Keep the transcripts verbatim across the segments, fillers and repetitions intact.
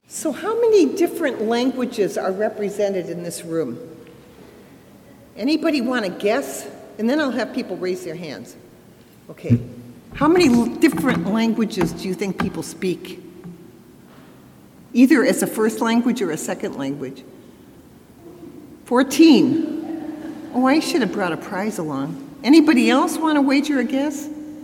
So how many different languages are represented in this room? Anybody want to guess? And then I'll have people raise their hands. Okay. How many l- different languages do you think people speak? Either as a first language or a second language? fourteen. Oh, I should have brought a prize along. Anybody else want to wager a guess?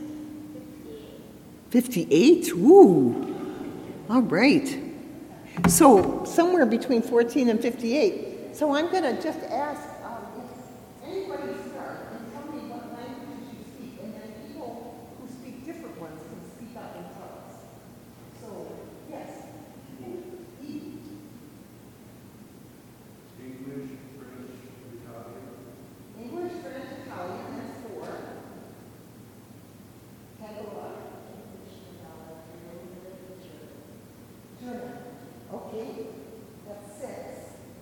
fifty-eight? Ooh. All right. So somewhere between fourteen and fifty-eight. So I'm going to just ask um, if anybody start and tell me what languages you speak, and then people who speak different ones can speak out themselves. So, yes. E. English, French, Italian. English, French, Italian, that's four. Tagalog. German. Okay, that's six.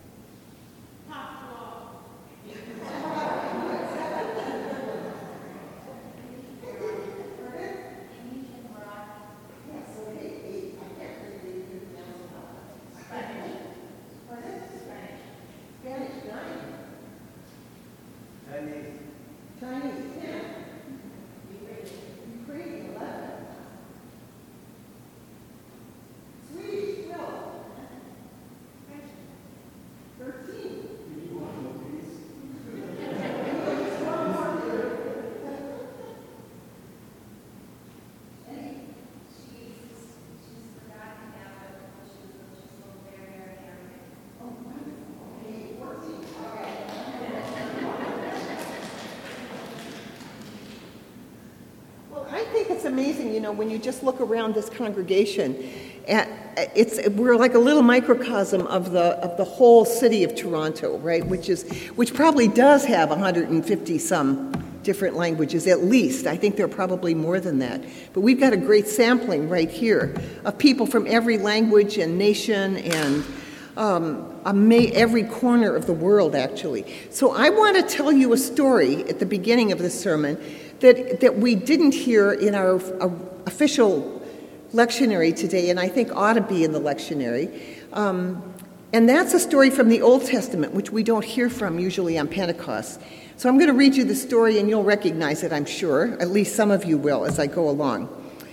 Chinese, ten. Ukrainian, eleven. Swedish, twelve. thirteen. Well, I think it's amazing, you know, when you just look around this congregation, at, it's we're like a little microcosm of the of the whole city of Toronto, right? Which is which probably does have one hundred fifty some different languages, at least. I think there are probably more than that. But we've got a great sampling right here of people from every language and nation and um, ama- every corner of the world, actually. So I want to tell you a story at the beginning of this sermon that, that we didn't hear in our uh, official lectionary today, and I think ought to be in the lectionary. Um, and that's a story from the Old Testament, which we don't hear from usually on Pentecost. So I'm going to read you the story, and you'll recognize it, I'm sure. At least some of you will as I go along.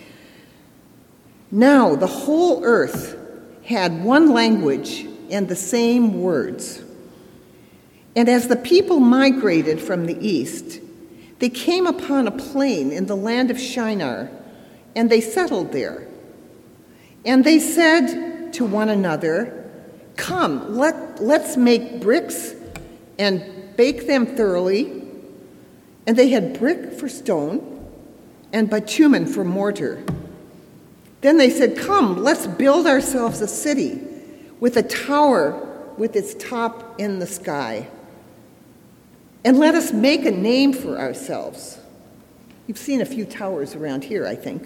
Now the whole earth had one language and the same words. And as the people migrated from the east, they came upon a plain in the land of Shinar, and they settled there. And they said to one another, "Come, let, let's make bricks and bake them thoroughly." And they had brick for stone and bitumen for mortar. Then they said, "Come, let's build ourselves a city with a tower with its top in the sky. And let us make a name for ourselves." You've seen a few towers around here, I think.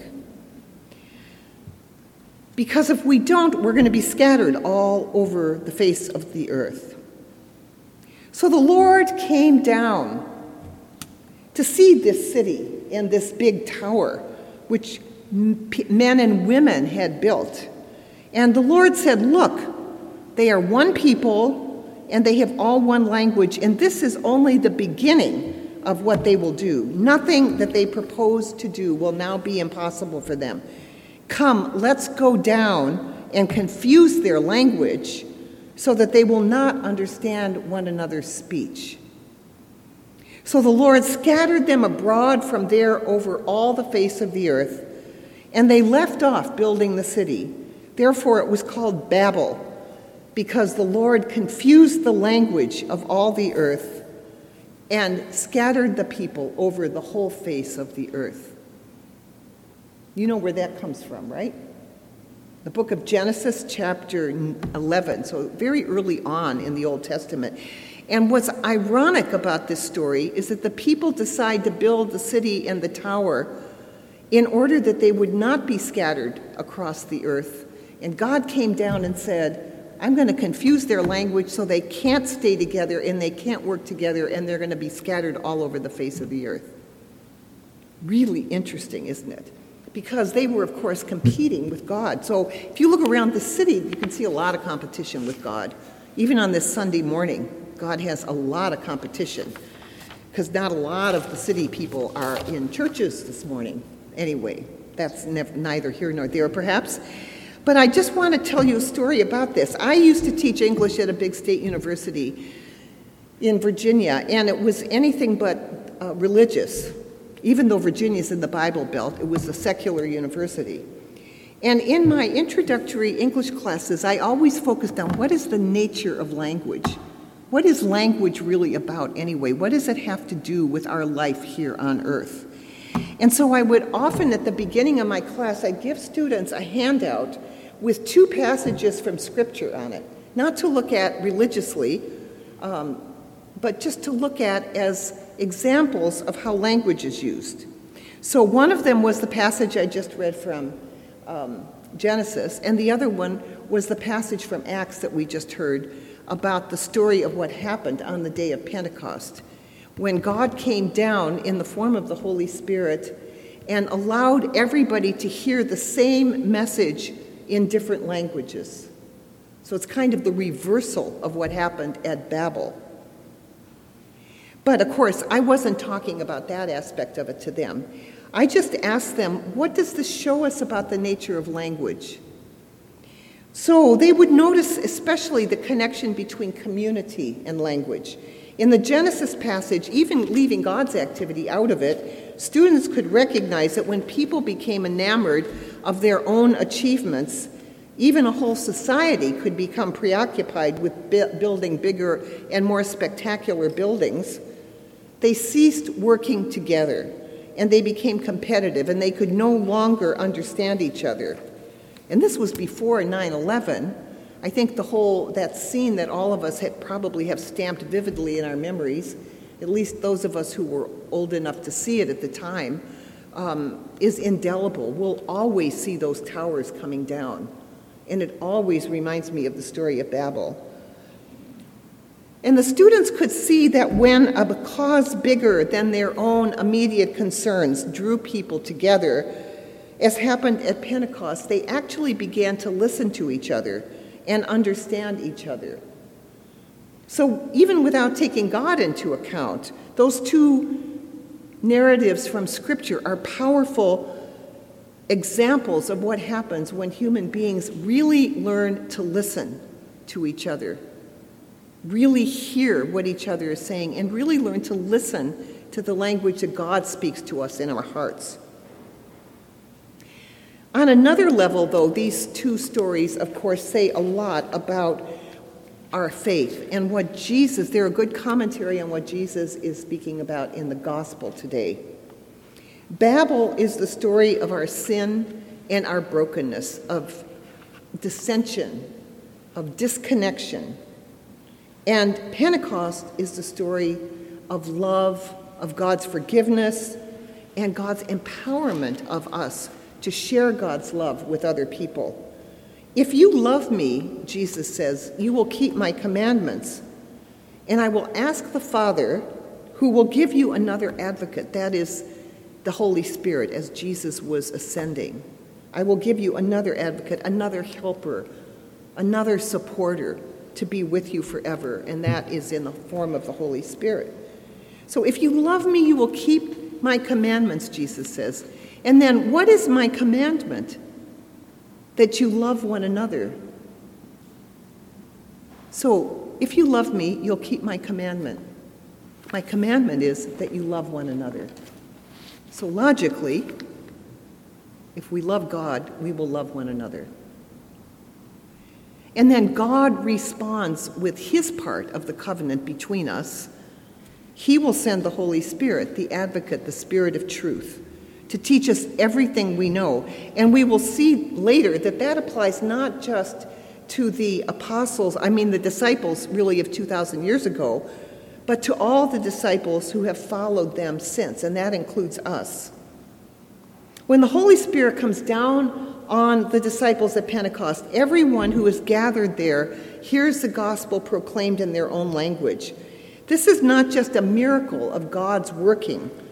"Because if we don't, we're going to be scattered all over the face of the earth." So the Lord came down to see this city and this big tower, which men and women had built. And the Lord said, "Look, they are one people, and they have all one language, and this is only the beginning of what they will do. Nothing that they propose to do will now be impossible for them. Come, let's go down and confuse their language so that they will not understand one another's speech." So the Lord scattered them abroad from there over all the face of the earth, and they left off building the city. Therefore it was called Babel, because the Lord confused the language of all the earth and scattered the people over the whole face of the earth. You know where that comes from, right? The book of Genesis, chapter eleven, so very early on in the Old Testament. And what's ironic about this story is that the people decide to build the city and the tower in order that they would not be scattered across the earth. And God came down and said, "I'm going to confuse their language so they can't stay together and they can't work together, and they're going to be scattered all over the face of the earth." Really interesting, isn't it? because they were, of course, competing with God. So if you look around the city, you can see a lot of competition with God. Even on this Sunday morning, God has a lot of competition, because not a lot of the city people are in churches this morning. Anyway, that's nev- neither here nor there, perhaps. But I just want to tell you a story about this. I used to teach English at a big state university in Virginia, and it was anything but uh, religious. Even though Virginia's in the Bible Belt, it was a secular university. And in my introductory English classes, I always focused on what is the nature of language? What is language really about anyway? What does it have to do with our life here on earth? And so I would often, at the beginning of my class, I'd give students a handout with two passages from Scripture on it, not to look at religiously, um, but just to look at as examples of how language is used. So one of them was the passage I just read from um, Genesis, and the other one was the passage from Acts that we just heard about the story of what happened on the day of Pentecost, when God came down in the form of the Holy Spirit and allowed everybody to hear the same message in different languages. So it's kind of the reversal of what happened at Babel. But of course, I wasn't talking about that aspect of it to them. I just asked them, what does this show us about the nature of language? So they would notice especially the connection between community and language. In the Genesis passage, even leaving God's activity out of it, students could recognize that when people became enamored of their own achievements, even a whole society could become preoccupied with bu- building bigger and more spectacular buildings. They ceased working together, and they became competitive, and they could no longer understand each other. And this was before nine eleven. I think the whole, that scene that all of us had probably have stamped vividly in our memories, at least those of us who were old enough to see it at the time, um, is indelible. We'll always see those towers coming down. And it always reminds me of the story of Babel. And the students could see that when a cause bigger than their own immediate concerns drew people together, as happened at Pentecost, they actually began to listen to each other and understand each other. So even without taking God into account, those two narratives from Scripture are powerful examples of what happens when human beings really learn to listen to each other, really hear what each other is saying, and really learn to listen to the language that God speaks to us in our hearts. On another level, though, these two stories, of course, say a lot about our faith and what Jesus, they're a good commentary on what Jesus is speaking about in the gospel today. Babel is the story of our sin and our brokenness, of dissension, of disconnection. And Pentecost is the story of love, of God's forgiveness, and God's empowerment of us to share God's love with other people. If you love me, Jesus says, you will keep my commandments, and I will ask the Father, who will give you another advocate, that is the Holy Spirit, as Jesus was ascending. I will give you another advocate, another helper, another supporter to be with you forever, and that is in the form of the Holy Spirit. So if you love me, you will keep my commandments, Jesus says. And then, what is my commandment? That you love one another. So, if you love me, you'll keep my commandment. My commandment is that you love one another. So logically, if we love God, we will love one another. And then God responds with his part of the covenant between us. He will send the Holy Spirit, the advocate, the Spirit of truth, to teach us everything we know. And we will see later that that applies not just to the apostles, I mean the disciples really of two thousand years ago, but to all the disciples who have followed them since, and that includes us. When the Holy Spirit comes down on the disciples at Pentecost, everyone who is gathered there hears the gospel proclaimed in their own language. This is not just a miracle of God's working,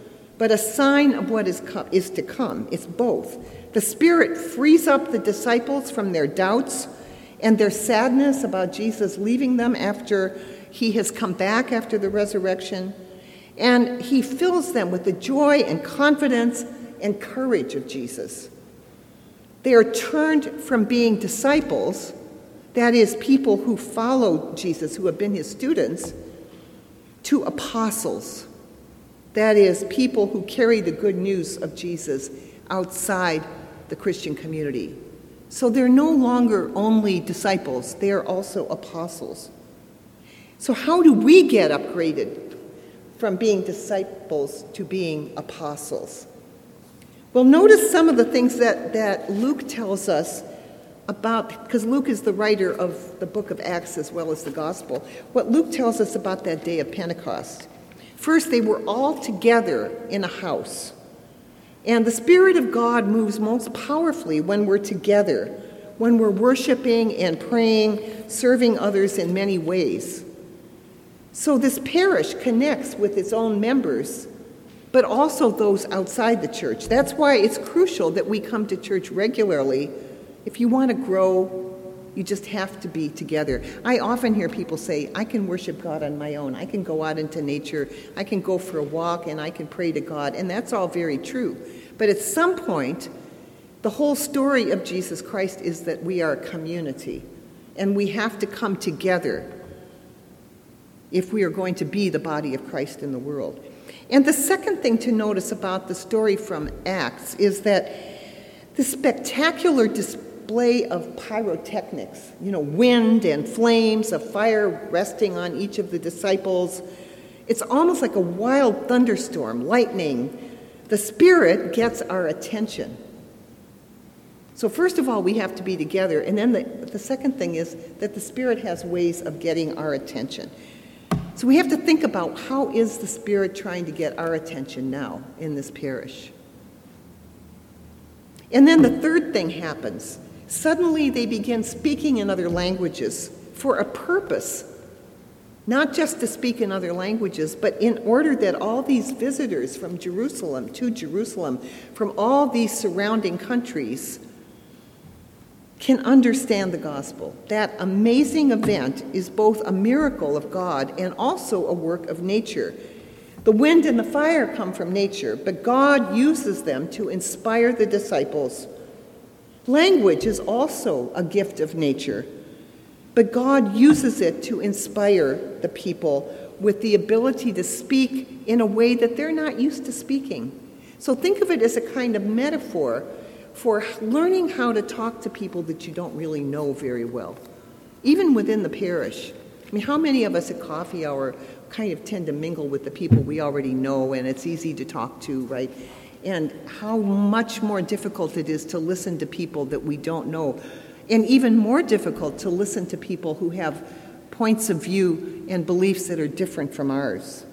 but a sign of what is, co- is to come. It's both. The Spirit frees up the disciples from their doubts and their sadness about Jesus leaving them after he has come back after the resurrection, and he fills them with the joy and confidence and courage of Jesus. They are turned from being disciples, that is, people who follow Jesus, who have been his students, to apostles, that is, people who carry the good news of Jesus outside the Christian community. So they're no longer only disciples, they are also apostles. So how do we get upgraded from being disciples to being apostles? Well, notice some of the things that, that Luke tells us about, because Luke is the writer of the book of Acts as well as the gospel, what Luke tells us about that day of Pentecost. First, they were all together in a house. And the Spirit of God moves most powerfully when we're together, when we're worshiping and praying, serving others in many ways. So this parish connects with its own members, but also those outside the church. That's why it's crucial that we come to church regularly. If you want to grow, you just have to be together. I often hear people say, I can worship God on my own. I can go out into nature. I can go for a walk and I can pray to God. And that's all very true. But at some point, the whole story of Jesus Christ is that we are a community. And we have to come together if we are going to be the body of Christ in the world. And the second thing to notice about the story from Acts is that the spectacular display of pyrotechnics, you know, wind and flames of fire resting on each of the disciples, it's almost like a wild thunderstorm, lightning. The Spirit gets our attention. So first of all, we have to be together. And then the, the second thing is that the Spirit has ways of getting our attention. So we have to think about, how is the Spirit trying to get our attention now in this parish? And then the third thing happens. Suddenly they begin speaking in other languages for a purpose, not just to speak in other languages, but in order that all these visitors from Jerusalem to Jerusalem, from all these surrounding countries, can understand the gospel. That amazing event is both a miracle of God and also a work of nature. The wind and the fire come from nature, but God uses them to inspire the disciples. Language is also a gift of nature, but God uses it to inspire the people with the ability to speak in a way that they're not used to speaking. So think of it as a kind of metaphor for learning how to talk to people that you don't really know very well, even within the parish. I mean, how many of us at coffee hour kind of tend to mingle with the people we already know and it's easy to talk to, right? And how much more difficult it is to listen to people that we don't know, and even more difficult to listen to people who have points of view and beliefs that are different from ours.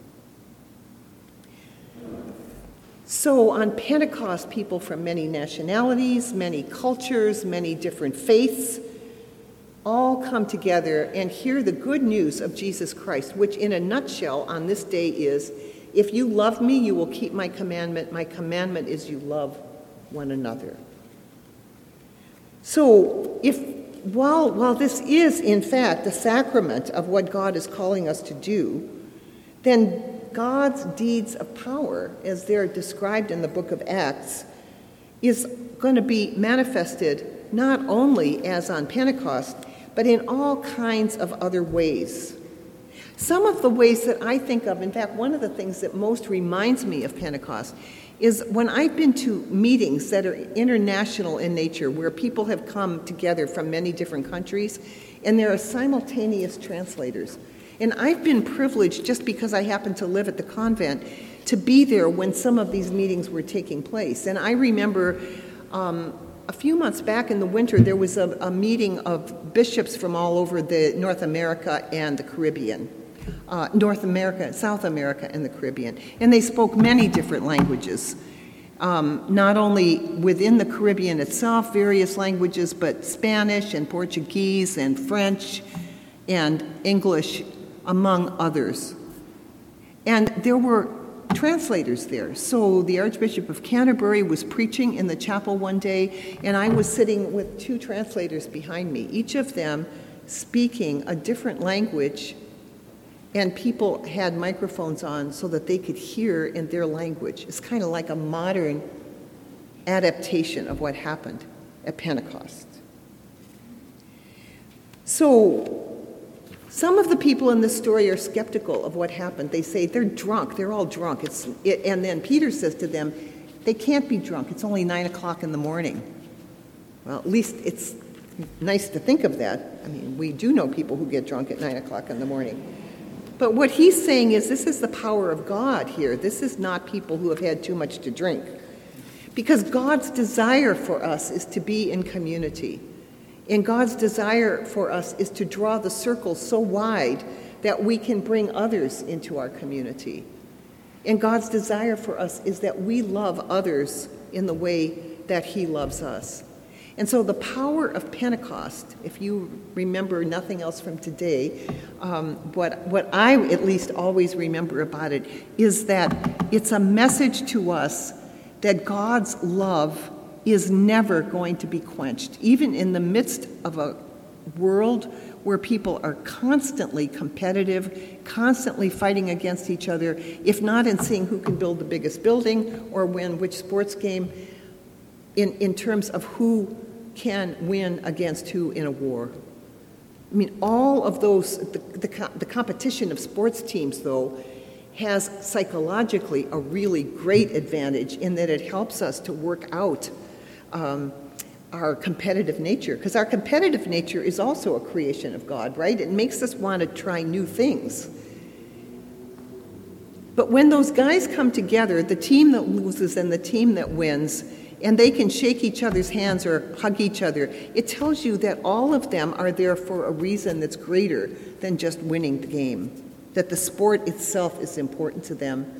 So on Pentecost, people from many nationalities, many cultures, many different faiths, all come together and hear the good news of Jesus Christ, which in a nutshell on this day is, if you love me, you will keep my commandment. My commandment is you love one another. So if while, while this is, in fact, the sacrament of what God is calling us to do, then God's deeds of power, as they're described in the book of Acts, is going to be manifested not only as on Pentecost, but in all kinds of other ways. Some of the ways that I think of, in fact, one of the things that most reminds me of Pentecost is when I've been to meetings that are international in nature, where people have come together from many different countries, and there are simultaneous translators. And I've been privileged, just because I happen to live at the convent, to be there when some of these meetings were taking place. And I remember um, a few months back in the winter, there was a, a meeting of bishops from all over the North America and the Caribbean. Uh, North America, South America, and the Caribbean. And they spoke many different languages. Um, not only within the Caribbean itself, various languages, but Spanish and Portuguese and French and English, among others. And there were translators there. So the Archbishop of Canterbury was preaching in the chapel one day, and I was sitting with two translators behind me, each of them speaking a different language, and people had microphones on so that they could hear in their language. It's kind of like a modern adaptation of what happened at Pentecost. So some of the people in this story are skeptical of what happened. They say they're drunk. They're all drunk. It's, it, and then Peter says to them, they can't be drunk. It's only nine o'clock in the morning. Well, at least it's nice to think of that. I mean, we do know people who get drunk at nine o'clock in the morning. But what he's saying is this is the power of God here. This is not people who have had too much to drink. Because God's desire for us is to be in community. And God's desire for us is to draw the circle so wide that we can bring others into our community. And God's desire for us is that we love others in the way that he loves us. And so the power of Pentecost, if you remember nothing else from today, um, what, what I at least always remember about it is that it's a message to us that God's love is never going to be quenched, even in the midst of a world where people are constantly competitive, constantly fighting against each other, if not in seeing who can build the biggest building or win which sports game, in, in terms of who can win against who in a war. I mean, all of those, the, the, the competition of sports teams, though, has psychologically a really great advantage in that it helps us to work out um, our competitive nature, because our competitive nature is also a creation of God, right? It makes us want to try new things. But when those guys come together, the team that loses and the team that wins, and they can shake each other's hands or hug each other, it tells you that all of them are there for a reason that's greater than just winning the game, that the sport itself is important to them.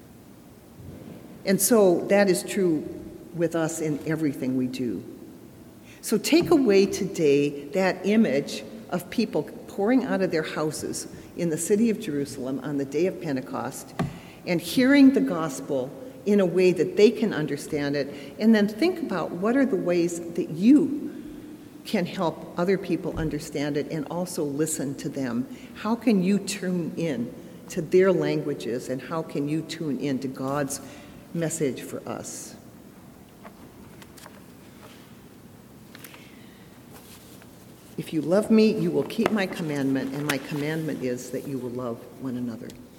And so that is true with us in everything we do. So take away today that image of people pouring out of their houses in the city of Jerusalem on the day of Pentecost and hearing the gospel in a way that they can understand it, and then think about what are the ways that you can help other people understand it and also listen to them. How can you tune in to their languages, and how can you tune in to God's message for us? If you love me, you will keep my commandment, and my commandment is that you will love one another.